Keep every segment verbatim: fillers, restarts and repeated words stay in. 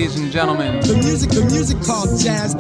ladies and gentlemen. The music, the music called jazz.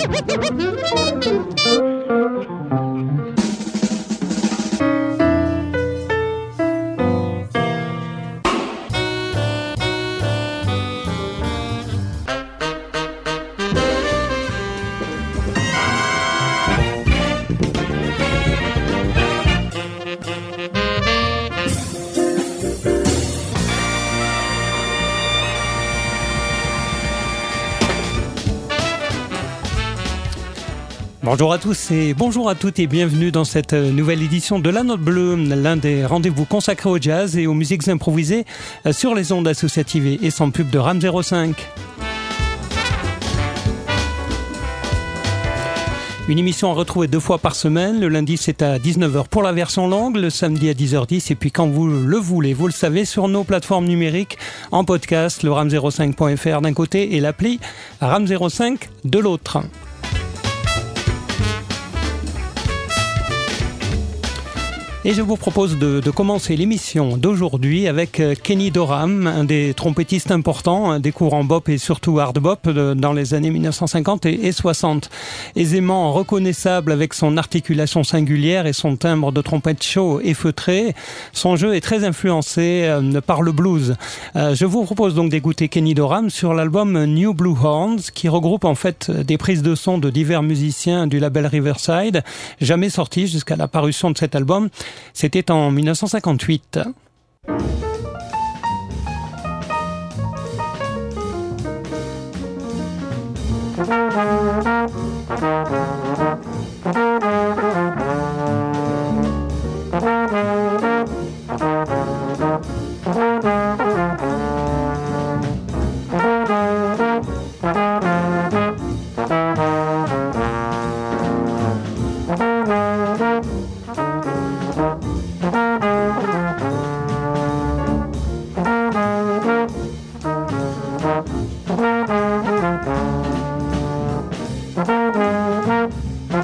Bonjour à tous et bonjour à toutes et bienvenue dans cette nouvelle édition de La Note Bleue, l'un des rendez-vous consacrés au jazz et aux musiques improvisées sur les ondes associatives et sans pub de RAM zéro cinq. Une émission à retrouver deux fois par semaine. Le lundi, c'est à dix-neuf heures pour la version longue, le samedi à dix heures dix et puis quand vous le voulez, vous le savez, sur nos plateformes numériques en podcast, le ram zéro cinq point f r d'un côté et l'appli RAM zéro cinq de l'autre. Et je vous propose de, de commencer l'émission d'aujourd'hui avec Kenny Dorham, un des trompettistes importants des courants bop et surtout hard bop dans les années mille neuf cent cinquante et soixante. Aisément reconnaissable avec son articulation singulière et son timbre de trompette chaud et feutré, son jeu est très influencé par le blues. Je vous propose donc d'écouter Kenny Dorham sur l'album New Blue Horns, qui regroupe en fait des prises de son de divers musiciens du label Riverside, jamais sorti jusqu'à la parution de cet album. C'était en mille neuf cent cinquante-huit. Thank you.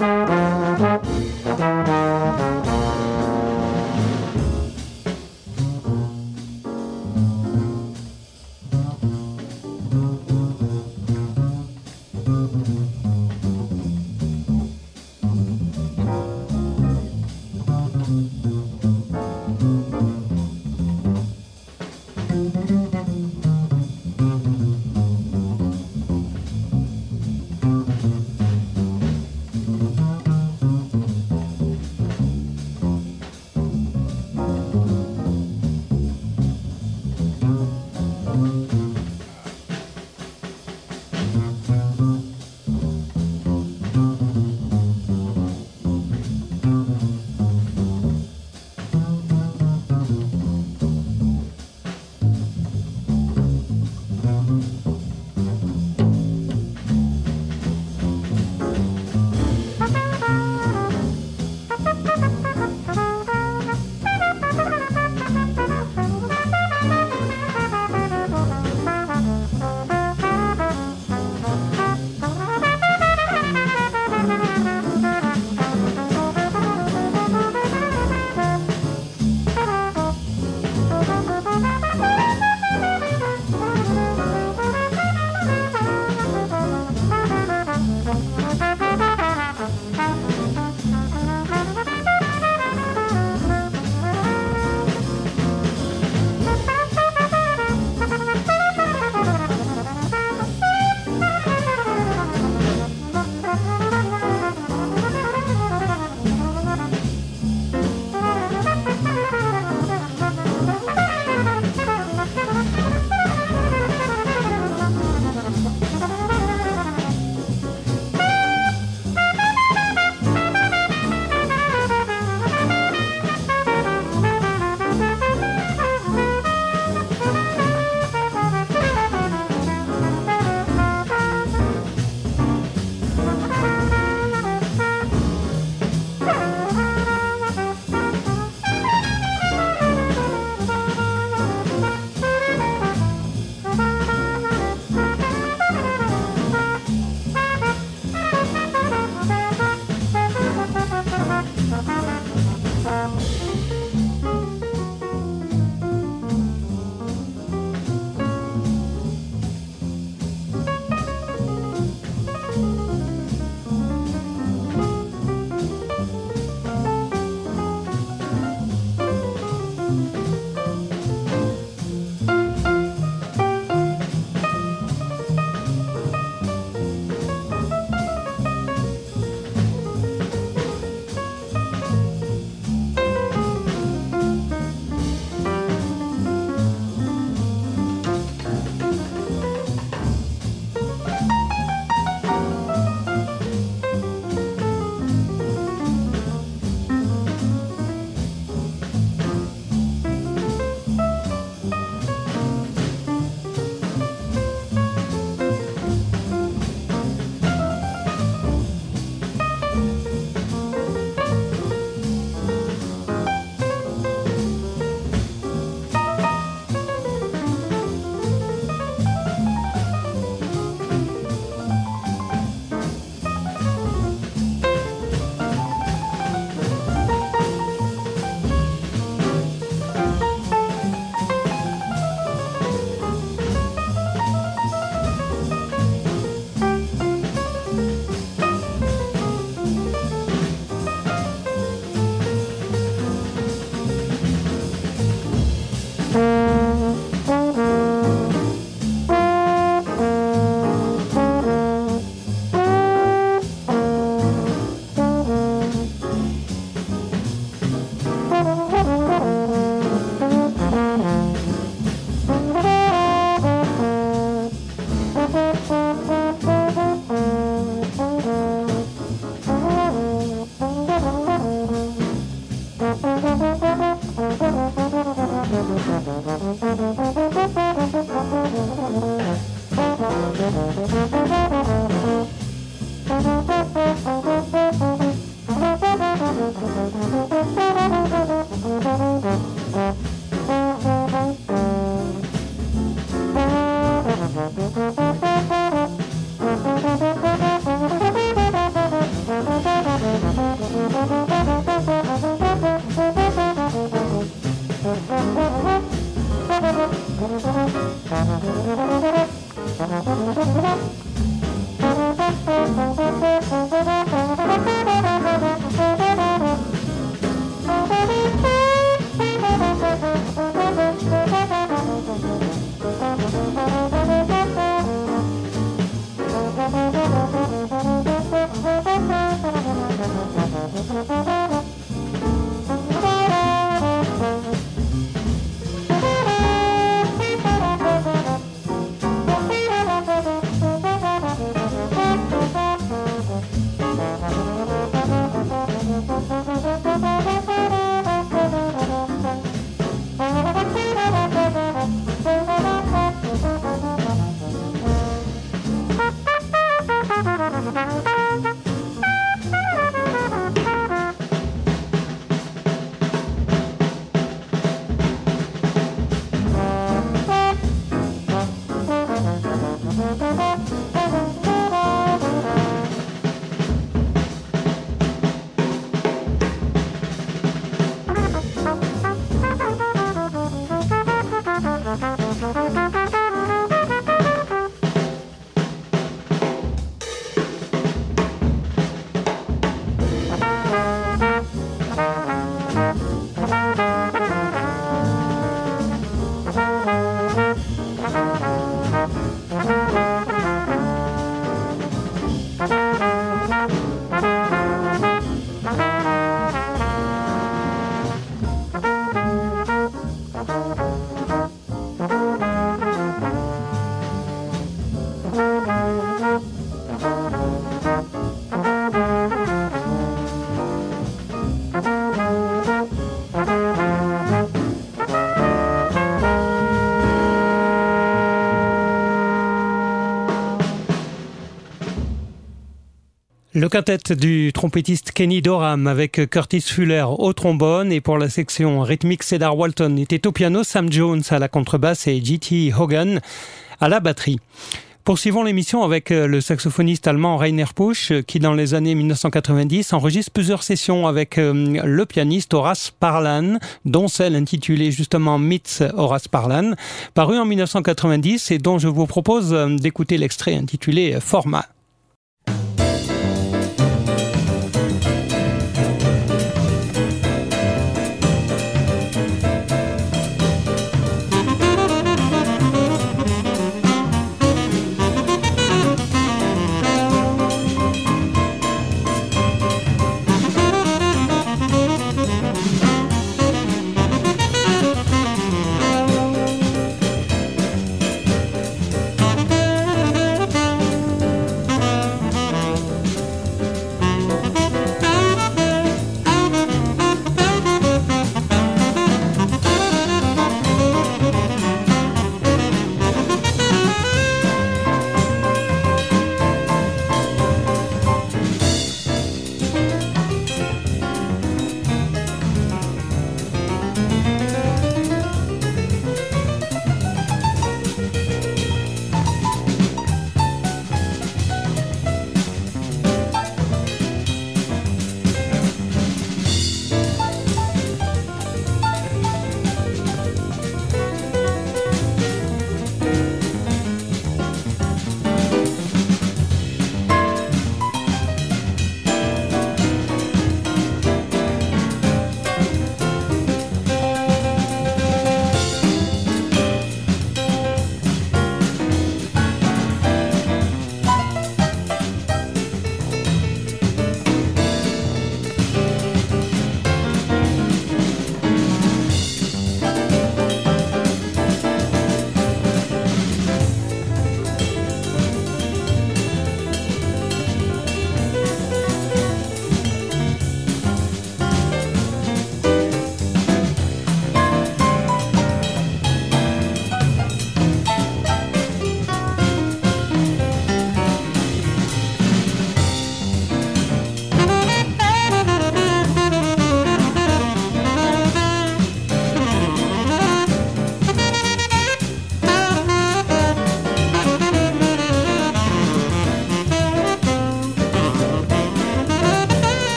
Le quintet du trompettiste Kenny Dorham avec Curtis Fuller au trombone et pour la section rythmique Cedar Walton était au piano, Sam Jones à la contrebasse et J T Hogan à la batterie. Poursuivons l'émission avec le saxophoniste allemand Rainer Pusch qui dans les années mille neuf cent quatre-vingt-dix enregistre plusieurs sessions avec le pianiste Horace Parlan, dont celle intitulée justement Meets Horace Parlan, parue en mille neuf cent quatre-vingt-dix et dont je vous propose d'écouter l'extrait intitulé Format.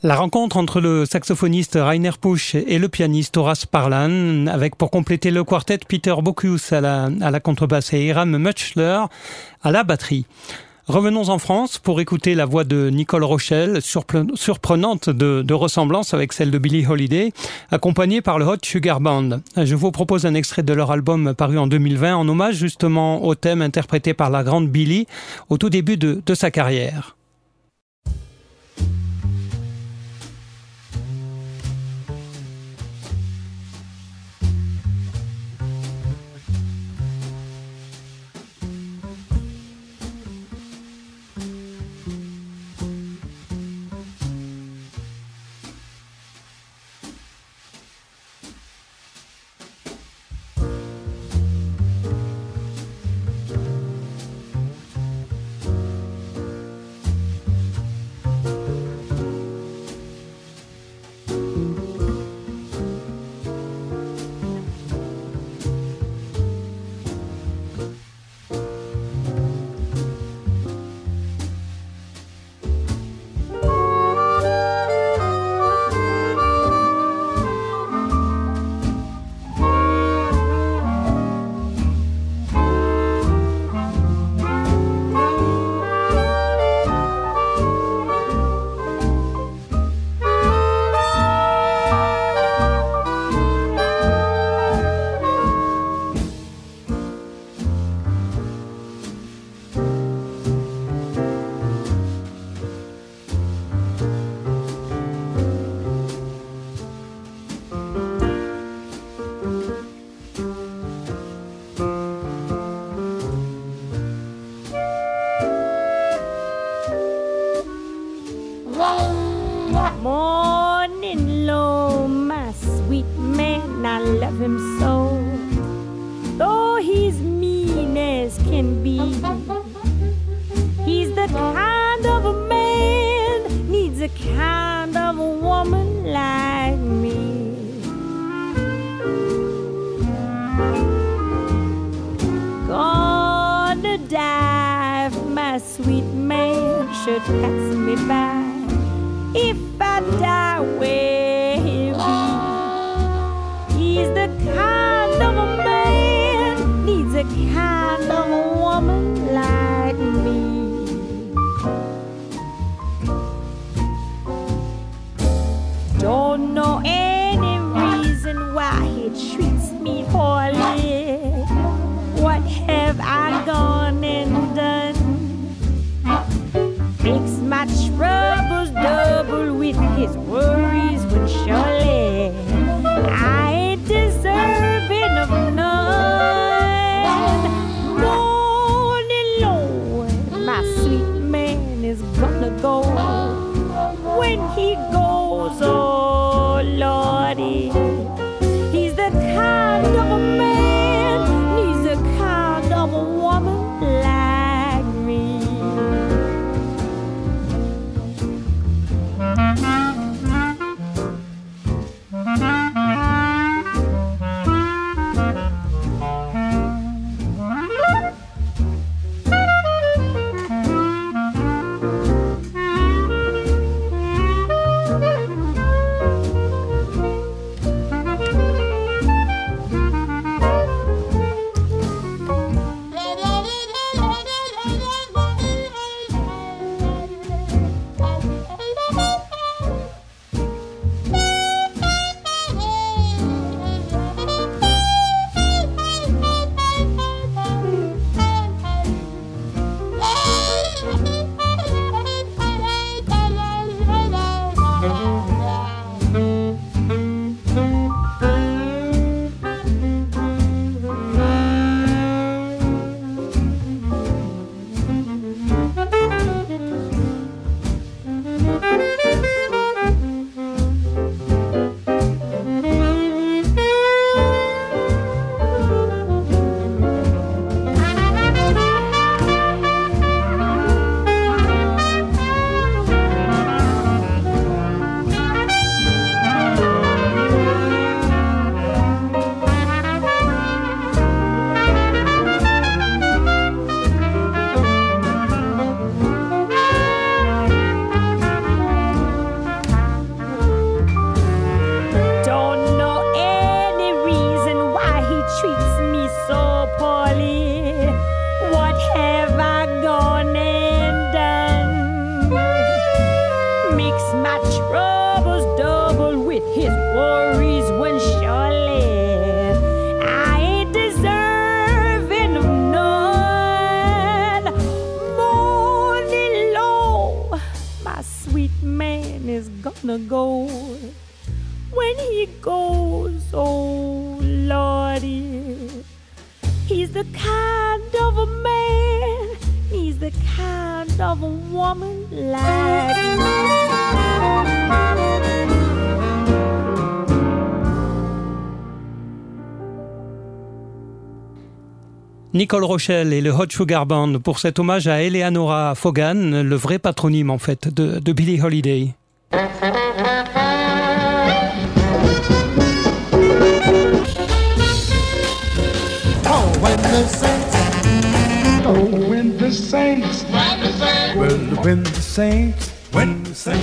La rencontre entre le saxophoniste Rainer Pusch et le pianiste Horace Parlan, avec pour compléter le quartet Peter Bocuse à la, à la contrebasse et Hiram Mutchler à la batterie. Revenons en France pour écouter la voix de Nicole Rochelle, surprenante de, de ressemblance avec celle de Billie Holiday, accompagnée par le Hot Sugar Band. Je vous propose un extrait de leur album paru en deux mille vingt en hommage justement au thème interprété par la grande Billie au tout début de, de sa carrière. Morning low, my sweet man, I love him so. Though he's mean as can be, he's the kind of a man, needs a kind of a woman like me. Gonna die if my sweet man should pass me by. If I die where he be, he's the kind of a man, needs a kind of a woman like me. Don't know any reason why he treats me poorly. What have I gone and done? Makes my troubles double with his worries, when surely I ain't deserving of none. Morning, Lord, my sweet man is gonna go. When he goes, oh Lordy, he's the kind of a worries when surely I ain't deserving of none. Morning low, my sweet man is gonna go. When he goes, oh Lordy, he's the kind of a man, he's the kind of a woman like me. Nicole Rochelle et le Hot Sugar Band pour cet hommage à Eleanora Fogan, le vrai patronyme en fait de, de Billie Holiday. When the saints, oh, when the saints, well, when the saints, when the saints.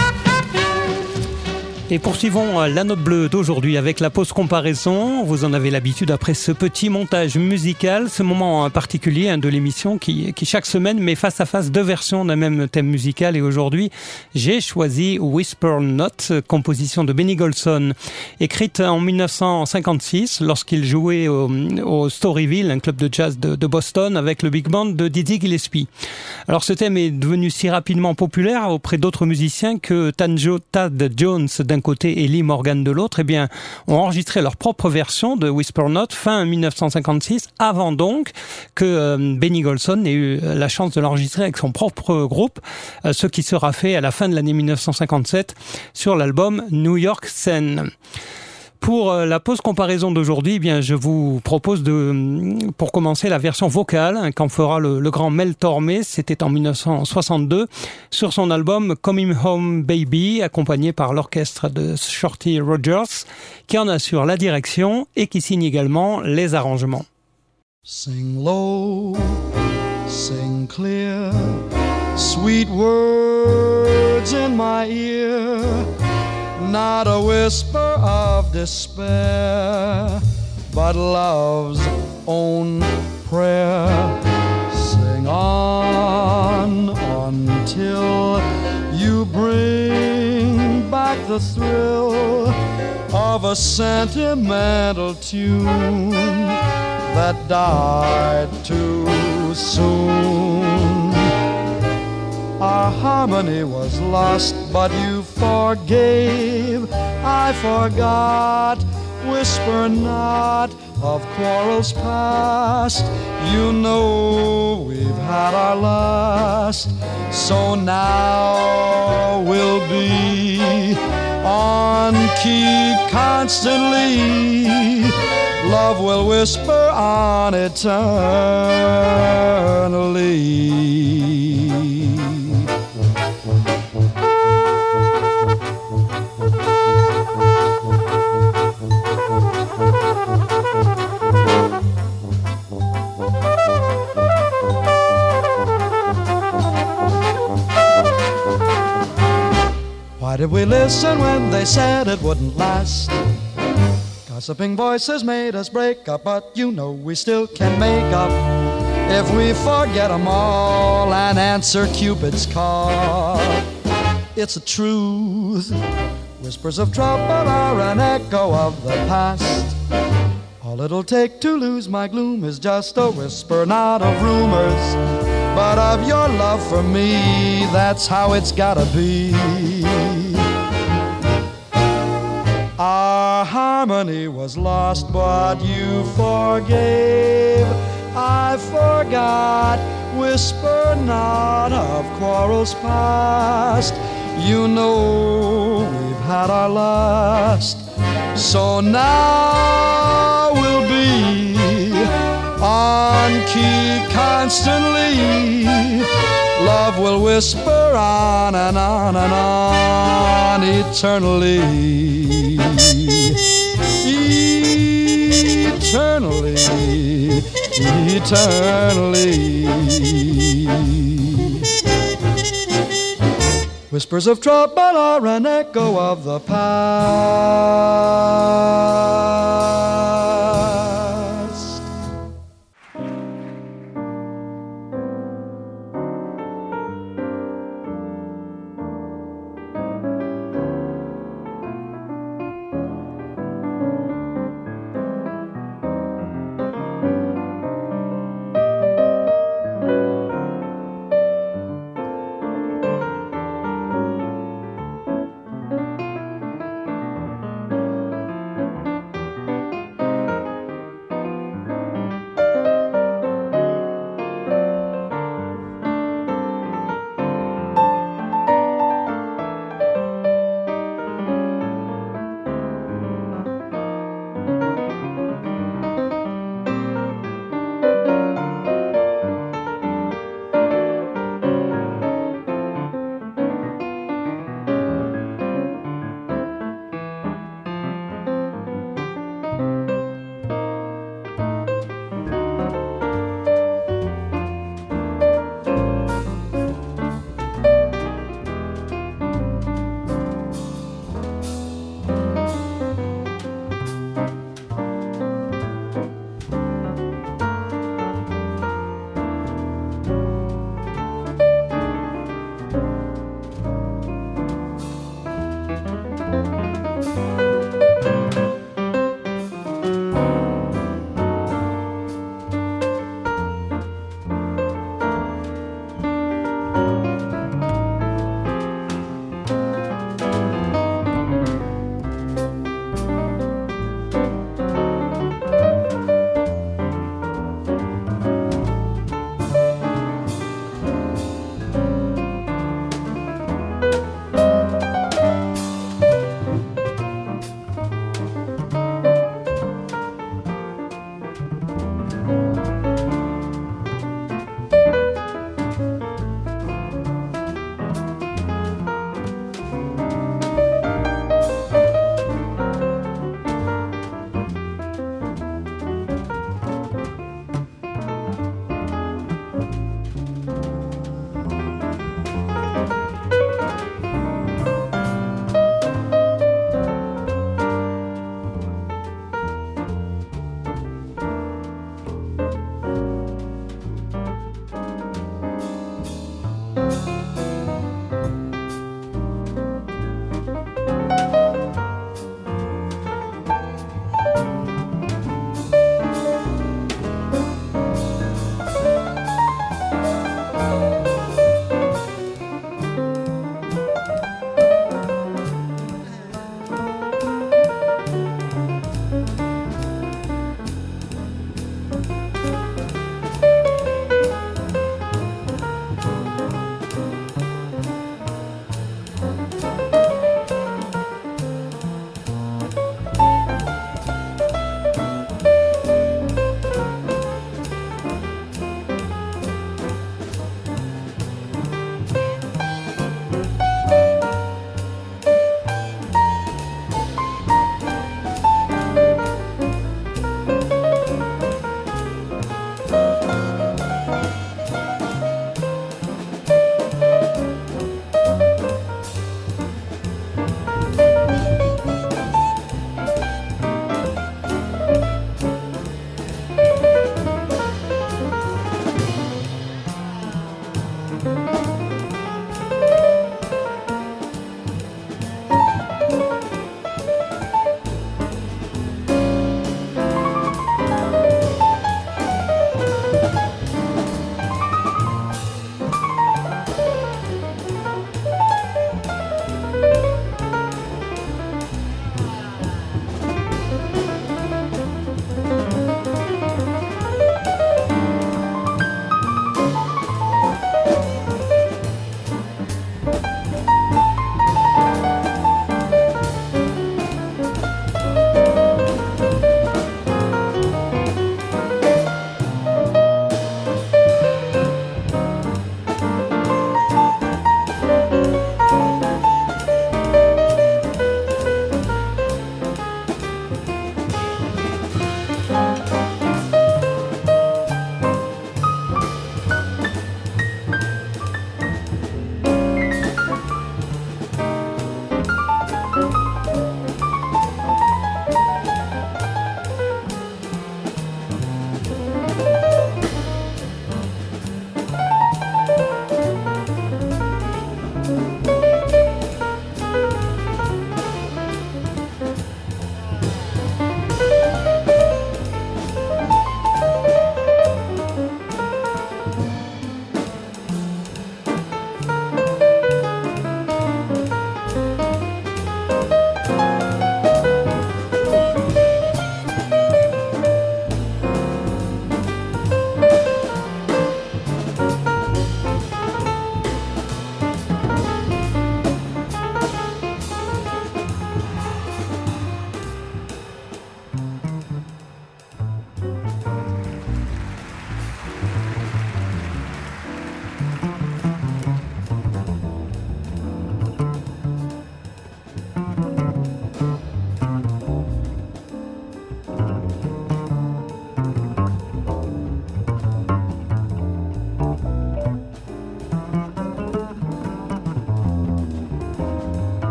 Et poursuivons la note bleue d'aujourd'hui avec la pause comparaison. Vous en avez l'habitude après ce petit montage musical, ce moment particulier hein, de l'émission qui, qui chaque semaine met face à face deux versions d'un même thème musical. Et aujourd'hui, j'ai choisi Whisper Not, composition de Benny Golson, écrite en dix-neuf cent cinquante-six lorsqu'il jouait au, au Storyville, un club de jazz de, de Boston, avec le big band de Dizzy Gillespie. Alors ce thème est devenu si rapidement populaire auprès d'autres musiciens que Tanjo, Tad Jones d'un côté et Lee Morgan de l'autre, eh bien, ont enregistré leur propre version de Whisper Not fin dix-neuf cent cinquante-six, avant donc que euh, Benny Golson ait eu la chance de l'enregistrer avec son propre groupe, euh, ce qui sera fait à la fin de l'année dix-neuf cent cinquante-sept sur l'album New York Scene. Pour la pause comparaison d'aujourd'hui, eh bien, je vous propose de, pour commencer, la version vocale qu'en fera le, le grand Mel Tormé. C'était en dix-neuf cent soixante-deux sur son album Coming Home Baby, accompagné par l'orchestre de Shorty Rogers, qui en assure la direction et qui signe également les arrangements. Sing low, sing clear, sweet words in my ear. Not a whisper of despair, but love's own prayer. Sing on until you bring back the thrill of a sentimental tune that died too soon. Our harmony was lost, but you forgave. I forgot. Whisper not of quarrels past. You know we've had our last. So now we'll be on key constantly. Love will whisper on eternally. Why did we listen when they said it wouldn't last? Gossiping voices made us break up, but you know we still can make up if we forget them all and answer Cupid's call. It's a truth. Whispers of trouble are an echo of the past. All it'll take to lose my gloom is just a whisper, not of rumors, but of your love for me. That's how it's gotta be. Our harmony was lost, but you forgave. I forgot. Whisper not of quarrels past. You know we've had our last. So now we'll be on key constantly. Love will whisper on and on and on eternally. Eternally, eternally. Whispers of trouble are an echo of the past.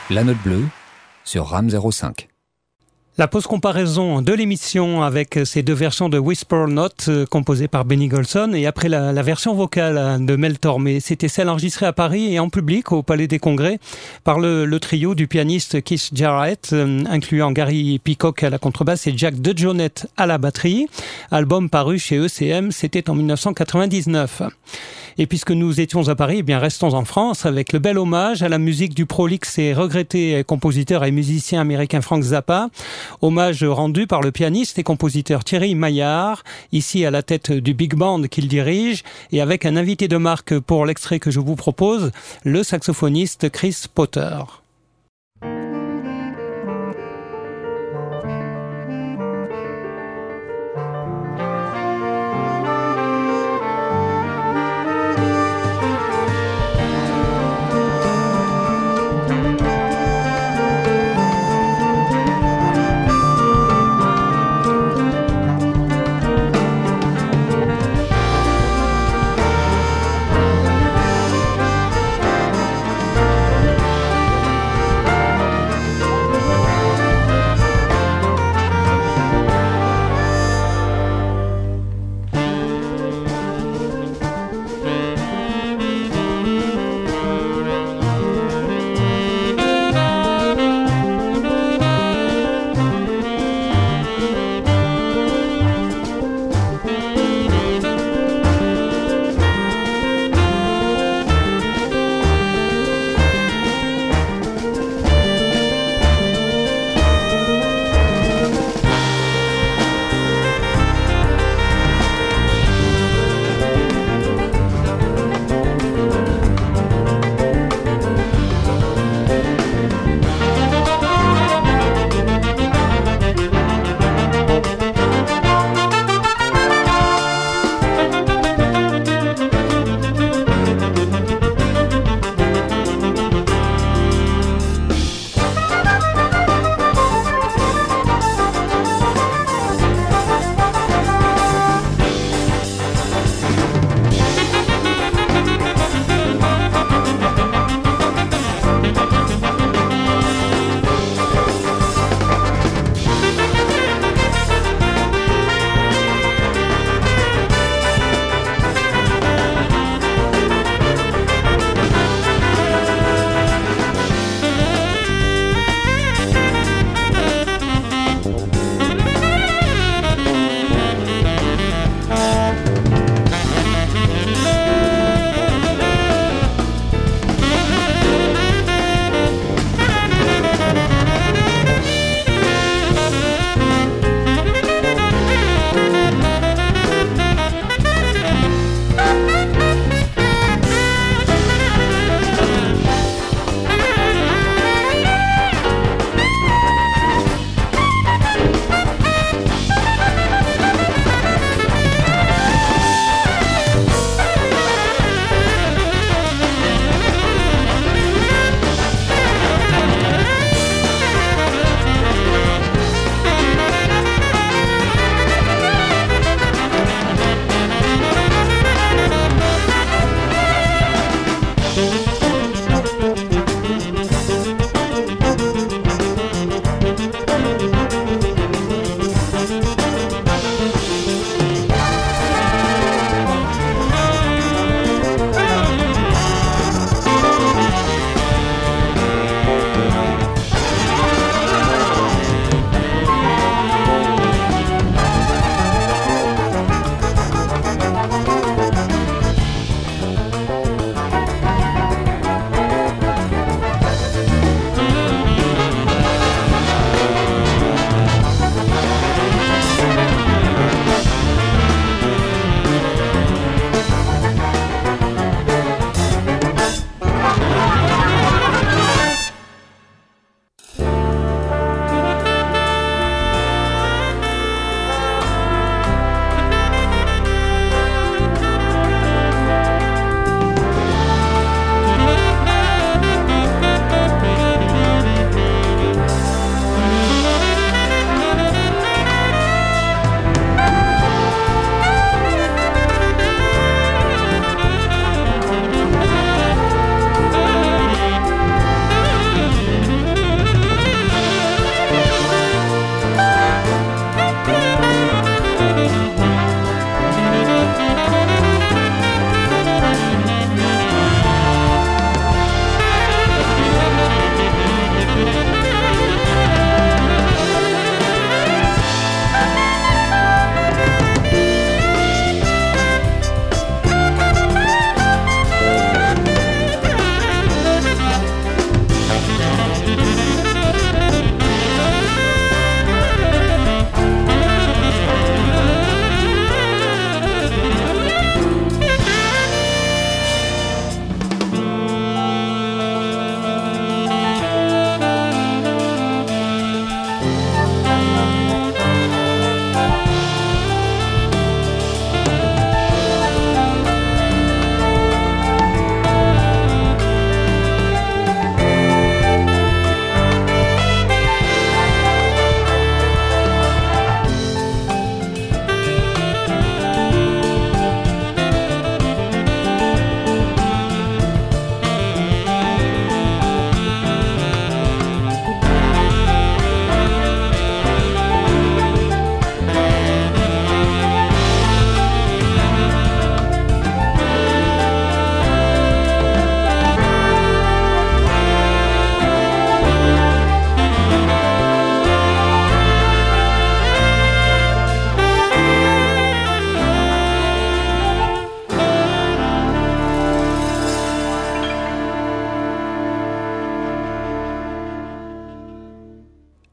La Note Bleue sur RAM zéro cinq. La pause comparaison de l'émission avec ces deux versions de Whisper Note euh, composées par Benny Golson et après la, la version vocale de Mel Tormé. C'était celle enregistrée à Paris et en public au Palais des Congrès par le, le trio du pianiste Keith Jarrett, euh, incluant Gary Peacock à la contrebasse et Jack DeJohnette à la batterie. Album paru chez E C M, c'était en dix-neuf cent quatre-vingt-dix-neuf. Et puisque nous étions à Paris, eh bien restons en France avec le bel hommage à la musique du prolixe et regretté compositeur et musicien américain Frank Zappa. Hommage rendu par le pianiste et compositeur Thierry Maillard, ici à la tête du big band qu'il dirige, et avec un invité de marque pour l'extrait que je vous propose, le saxophoniste Chris Potter. Thank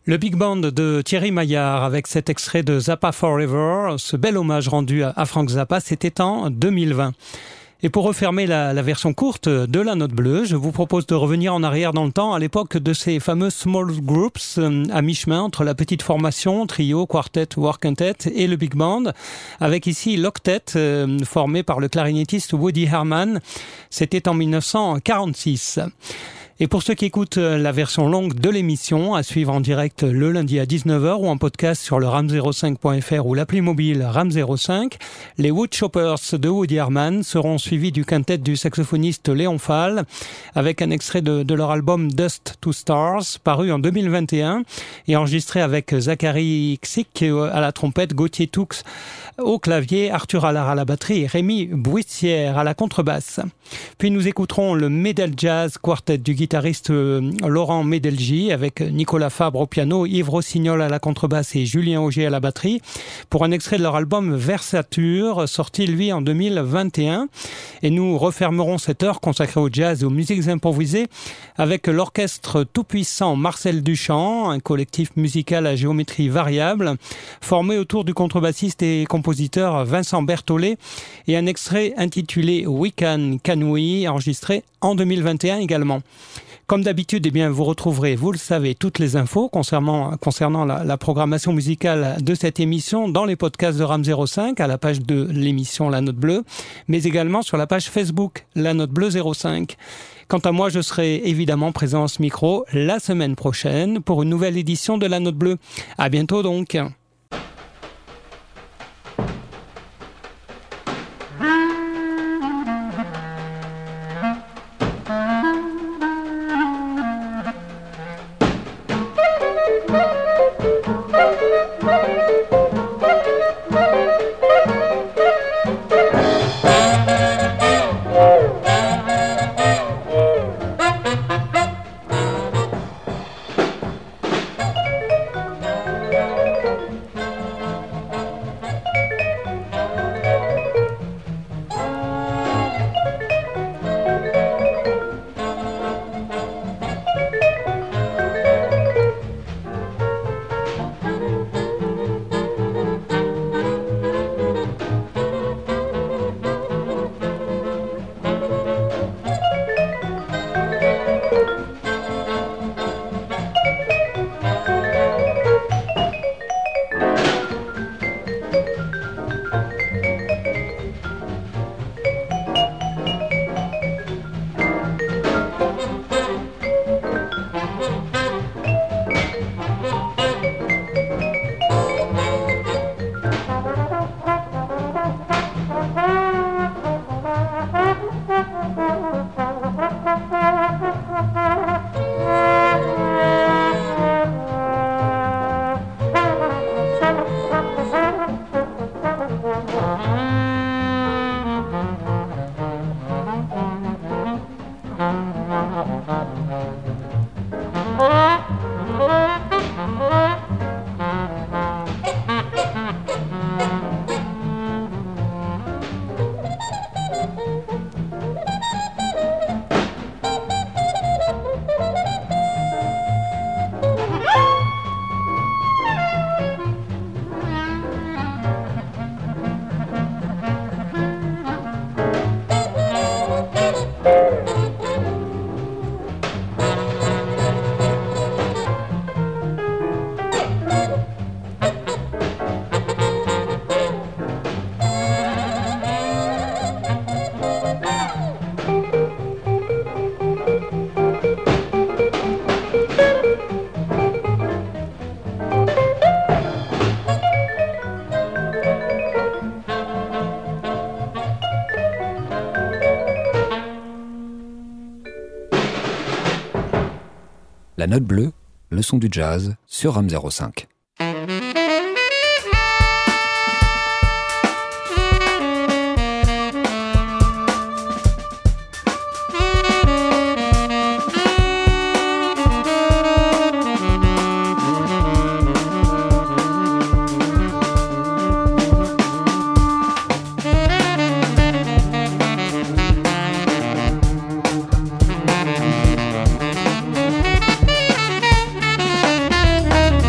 Le Big Band de Thierry Maillard avec cet extrait de Zappa Forever, ce bel hommage rendu à Frank Zappa, c'était en deux mille vingt. Et pour refermer la, la version courte de La Note Bleue, je vous propose de revenir en arrière dans le temps à l'époque de ces fameux small groups euh, à mi-chemin entre la petite formation, trio, quartet, war quintet et le big band, avec ici l'octet euh, formé par le clarinettiste Woody Herman. C'était en mille neuf cent quarante-six. Et pour ceux qui écoutent la version longue de l'émission, à suivre en direct le lundi à dix-neuf heures ou en podcast sur le ram zéro cinq point f r ou l'appli mobile RAM zéro cinq, les Woodchoppers de Woody Herman seront suivis du quintet du saxophoniste Léon Fall avec un extrait de, de leur album Dust to Stars paru en deux mille vingt et un et enregistré avec Zachary Xick à la trompette, Gauthier Toux au clavier, Arthur Allard à la batterie et Rémi Bouissière à la contrebasse. Puis nous écouterons le Medel Jazz Quartet du guitariste Laurent Medelji avec Nicolas Fabre au piano, Yves Rossignol à la contrebasse et Julien Auger à la batterie pour un extrait de leur album Versature, sorti lui en deux mille vingt et un. Et nous refermerons cette heure consacrée au jazz et aux musiques improvisées avec l'orchestre tout-puissant Marcel Duchamp, un collectif musical à géométrie variable formé autour du contrebassiste et compositeur Vincent Berthollet et un extrait intitulé We Can Can We enregistré en deux mille vingt et un également. Comme d'habitude, eh bien, vous retrouverez, vous le savez, toutes les infos concernant, concernant la, la programmation musicale de cette émission dans les podcasts de RAM zéro cinq, à la page de l'émission La Note Bleue, mais également sur la page Facebook La Note Bleue zéro cinq. Quant à moi, je serai évidemment présent à ce micro la semaine prochaine pour une nouvelle édition de La Note Bleue. À bientôt donc. La Note Bleue, le son du jazz sur RAM zéro cinq. Thank you.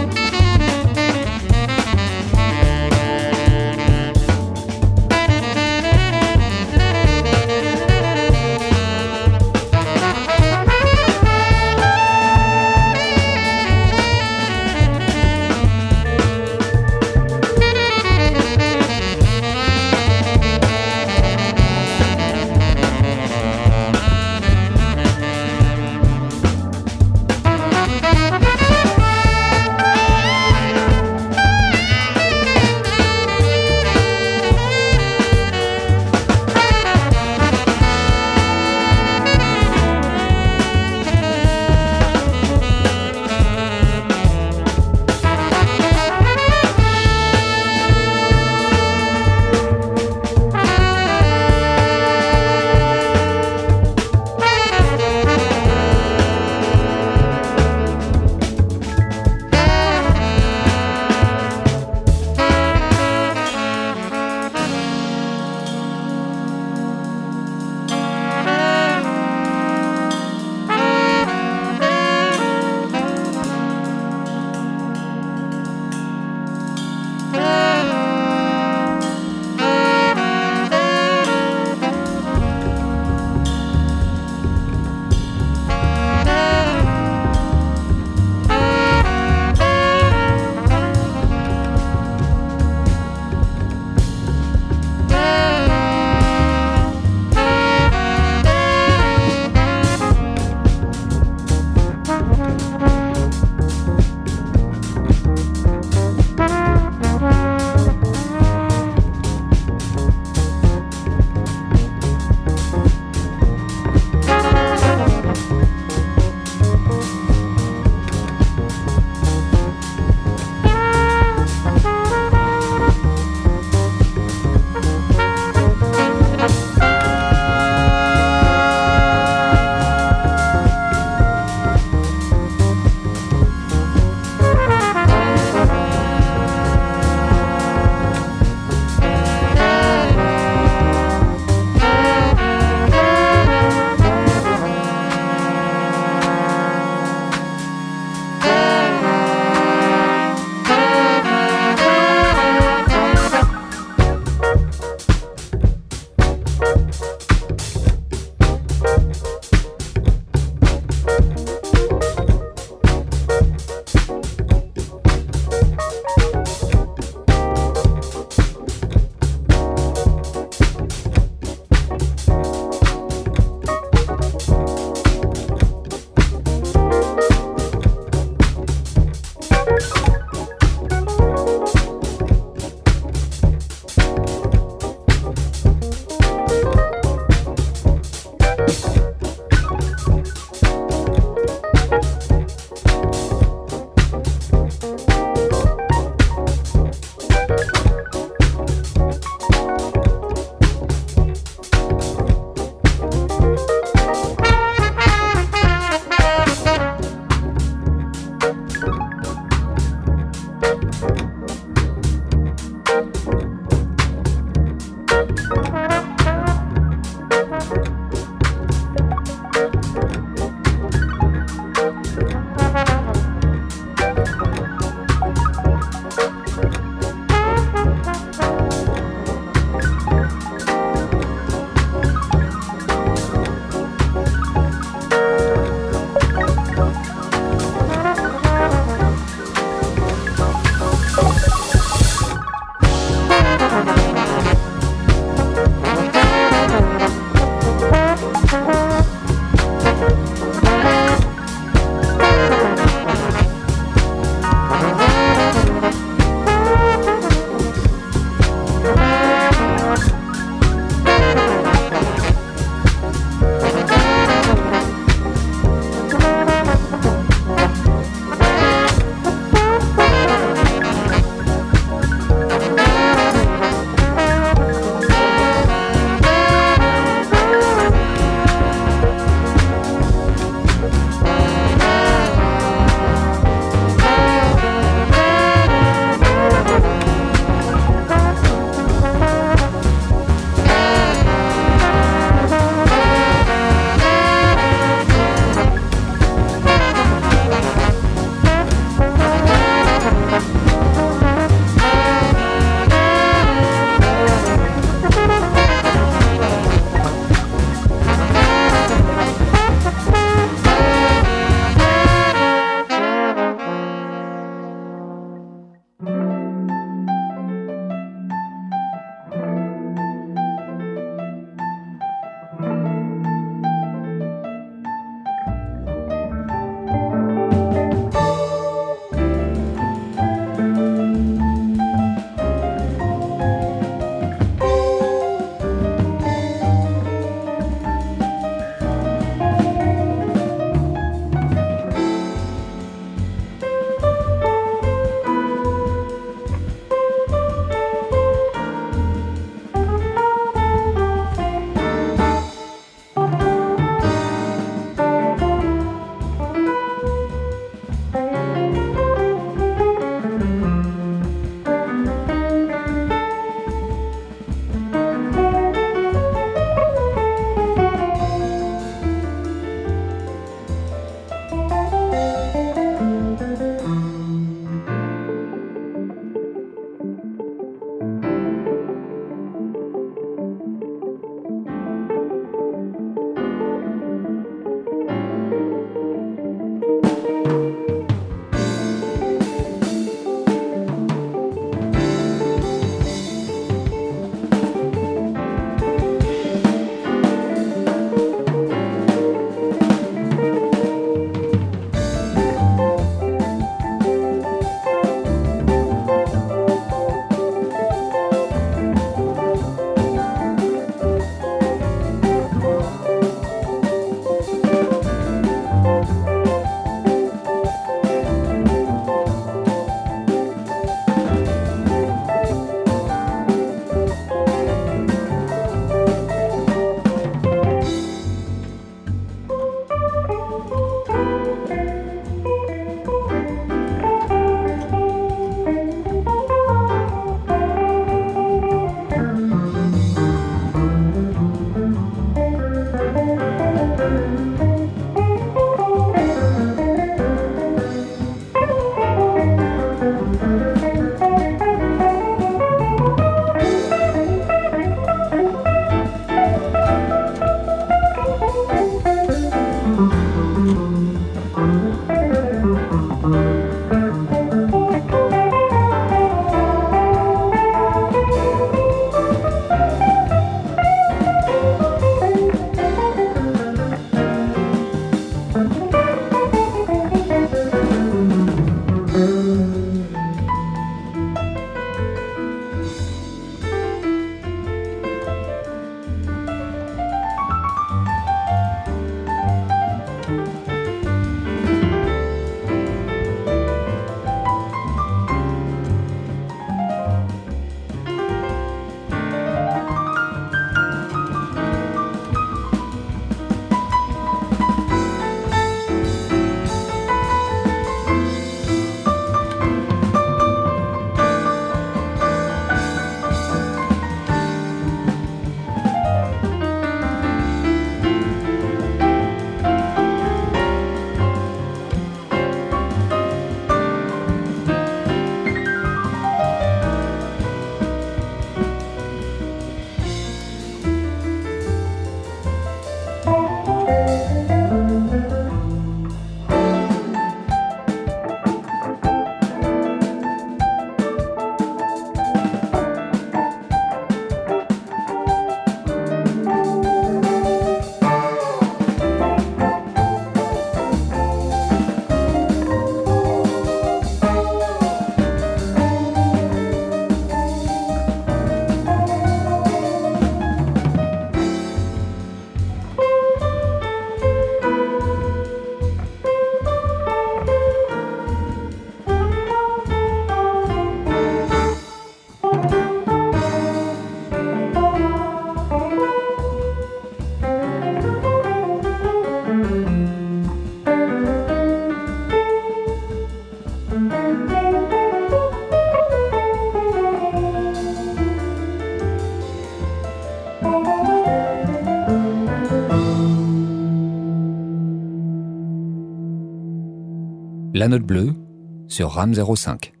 La Note Bleue sur RAM zéro cinq.